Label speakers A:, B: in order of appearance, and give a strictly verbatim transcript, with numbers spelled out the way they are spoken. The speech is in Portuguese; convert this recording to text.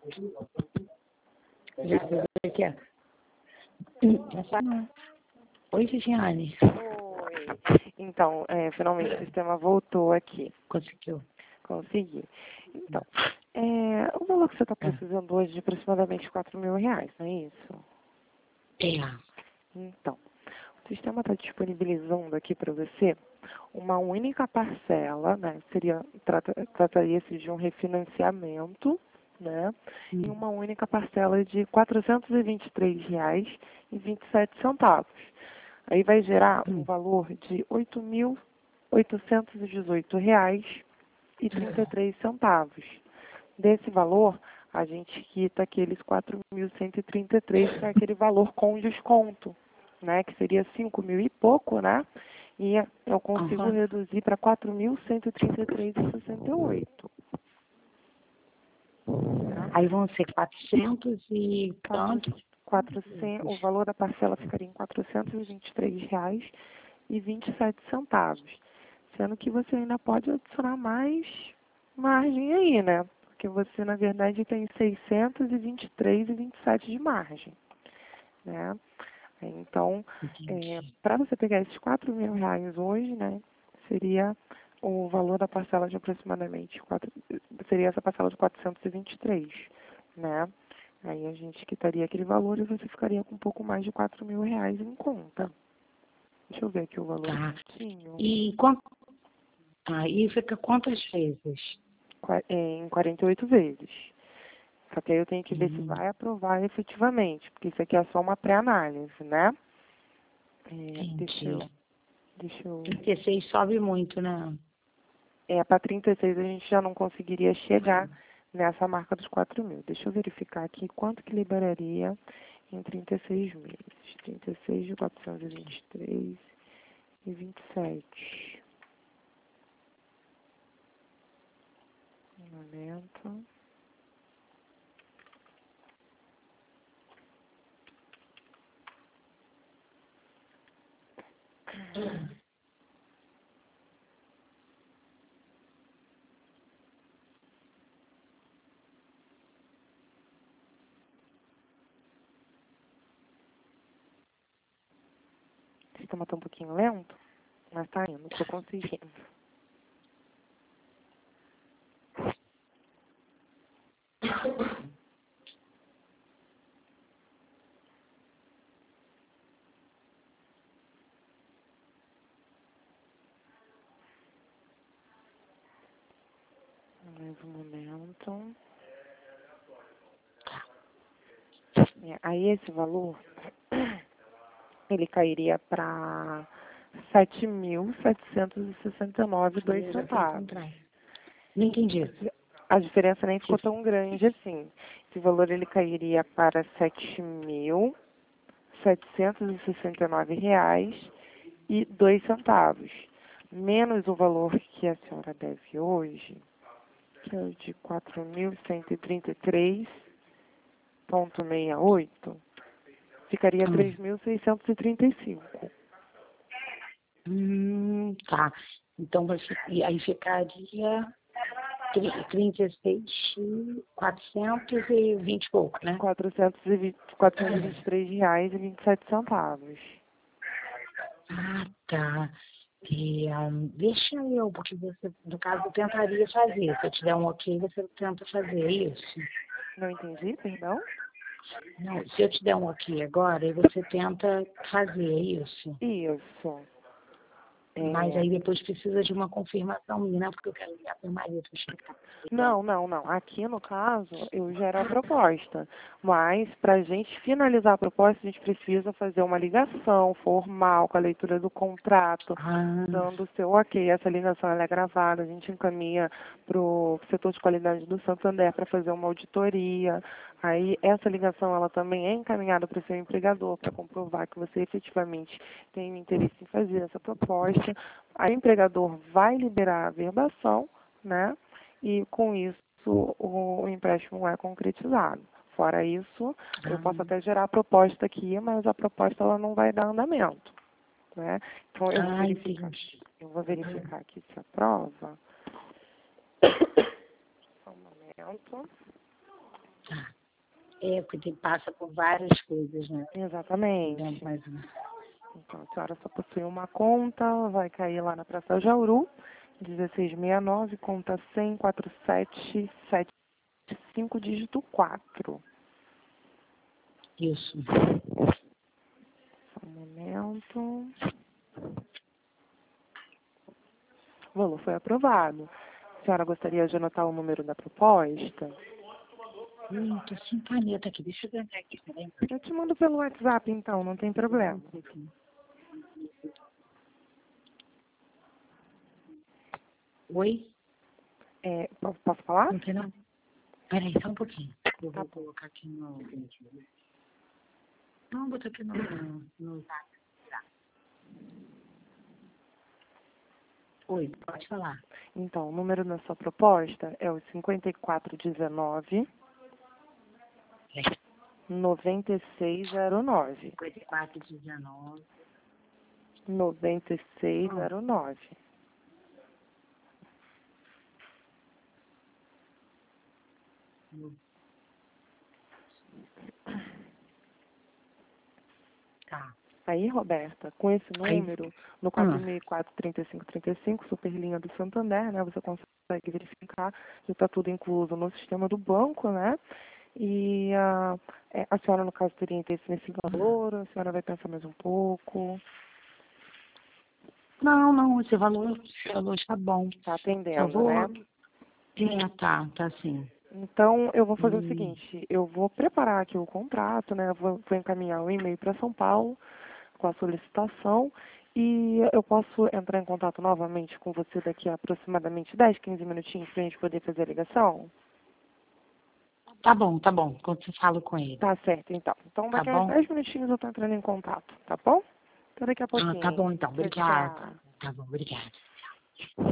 A: Já viu o que é? Essa não. Oi, Viviane.
B: Oi. Então, é, finalmente o sistema voltou aqui.
A: Conseguiu?
B: Consegui. Então, é, o valor que você está precisando hoje é de aproximadamente quatro mil reais, não é isso?
A: É.
B: Então, o sistema está disponibilizando aqui para você uma única parcela, né? Seria, trata, trataria-se de um refinanciamento, né?
A: Hum.
B: Em uma única parcela de quatrocentos e vinte e três reais e vinte e sete centavos. Aí vai gerar um valor de oito mil oitocentos e dezoito reais e trinta e três centavos. Desse valor, a gente quita aqueles quatro mil cento e trinta e três, que é aquele valor com desconto, né? Que seria cinco mil e pouco, né? E eu consigo
A: Uhum.
B: reduzir para quatro mil cento e trinta e três e sessenta e oito.
A: Aí vão ser quatrocentos e tanto.
B: quatrocentos, o valor da parcela ficaria em quatrocentos e vinte e três reais e vinte e sete centavos. Sendo que você ainda pode adicionar mais margem aí, né? Porque você, na verdade, tem seiscentos e vinte e três e vinte e sete de margem, né? Então, é, para você pegar esses quatro mil reais hoje, né, seria o valor da parcela de aproximadamente, quatro, seria essa parcela de quatrocentos e vinte e três, né? Aí a gente quitaria aquele valor e você ficaria com um pouco mais de quatro mil reais em conta. Deixa eu ver aqui o valor
A: Tá.
B: certinho.
A: E quanto? Ah, e fica quantas vezes?
B: Qua- é, em quarenta e oito vezes. Só que aí eu tenho que ver se
A: Hum.
B: vai aprovar efetivamente, porque isso aqui é só uma pré-análise, né? É, deixa eu...
A: Entendi.
B: Deixa eu...
A: trinta e seis sobe muito, né?
B: É, para trinta e seis a gente já não conseguiria chegar nessa marca dos quatro mil. Deixa eu verificar aqui quanto que liberaria em trinta e seis meses. trinta e seis de quatrocentos e vinte e três e vinte e sete. Um momento. O sistema está um pouquinho lento, mas tá indo, tô conseguindo. Mais um momento. É, aí esse valor, ele cairia para sete mil setecentos e sessenta e nove e dois centavos.
A: Não entendi.
B: A diferença nem ficou tão grande assim. Esse valor ele cairia para sete mil setecentos e sessenta e nove reais e dois centavos, menos o valor que a senhora deve hoje, que é o de quatro mil cento e trinta e três vírgula sessenta e oito, ficaria
A: Hum.
B: três mil seiscentos e trinta e cinco.
A: Hum, tá. Então vai fi- e aí ficaria tri- trinta e seis, quatrocentos e vinte e pouco, né?
B: quatrocentos e vinte, quatrocentos e vinte e três reais e vinte e sete centavos.
A: Ah, tá. E, hum, deixa eu, porque você, no caso, tentaria fazer. Se eu te der um ok, você tenta fazer é isso.
B: Não entendi, perdão?
A: Não, se eu te der um ok agora, aí você tenta fazer é isso.
B: Isso.
A: Mas
B: É.
A: aí depois precisa de uma confirmação minha, né? Porque eu quero ligar para o marido para explicar.
B: Não, não, não. Aqui, no caso, eu gero a proposta. Mas, para a gente finalizar a proposta, a gente precisa fazer uma ligação formal com a leitura do contrato,
A: Ah,
B: dando o seu ok. Essa ligação ela é gravada, a gente encaminha para o setor de qualidade do Santander para fazer uma auditoria. Aí, essa ligação ela também é encaminhada para o seu empregador para comprovar que você efetivamente tem interesse em fazer essa proposta. Aí, o empregador vai liberar a verbação, né? E com isso o, o empréstimo é concretizado. Fora isso, eu posso
A: ah,
B: até gerar a proposta aqui, mas a proposta ela não vai dar andamento, né? Então eu vou
A: ah,
B: verificar,
A: entendi.
B: eu vou verificar aqui se aprova. Só um momento.
A: Tá. É, porque tem, passa por várias coisas, né?
B: Exatamente.
A: Mais um.
B: Então, a senhora só possui uma conta, vai cair lá na Praça Jauru, dezesseis sessenta e nove, conta cem, quatro sete sete cinco, dígito quatro.
A: Isso.
B: Só um momento. O valor foi aprovado. A senhora gostaria de anotar o número da proposta?
A: Hum, tô sem caneta aqui, deixa eu tentar aqui, peraí.
B: Eu te mando pelo WhatsApp, então, não tem problema.
A: Oi?
B: É, posso, posso falar?
A: Não tem não? Peraí, só um pouquinho. Eu vou colocar aqui no... Não, bota aqui no... no... Oi, pode falar.
B: Então, o número da sua proposta é o cinquenta e quatro dezenove, noventa e seis zero nove.
A: cinquenta e quatro dezenove.
B: noventa e seis zero nove.
A: Tá.
B: Aí, Roberta, com esse número,
A: Aí,
B: no quatro seis quatro, três cinco três cinco, Superlinha do Santander, né, você consegue verificar que está tudo incluso no sistema do banco, né? E a, a senhora, no caso, teria interesse nesse valor, a senhora vai pensar mais um pouco?
A: não, não, esse valor, esse valor está bom.
B: Está atendendo,
A: Só vou...
B: né?
A: É, tá, tá sim.
B: Então, eu vou fazer
A: Hum.
B: o seguinte, eu vou preparar aqui o contrato, né? Vou, vou encaminhar o e-mail para São Paulo com a solicitação e eu posso entrar em contato novamente com você daqui a aproximadamente dez, quinze minutinhos para a gente poder fazer a ligação?
A: Tá bom, tá bom, quando você fala com ele.
B: Tá certo, então. Então,
A: Tá
B: daqui a
A: bom?
B: dez minutinhos eu estou entrando em contato, tá bom? Até daqui a
A: Ah,
B: pouquinho.
A: tá bom então,
B: Tchau,
A: obrigada.
B: tchau.
A: Tá bom, obrigada.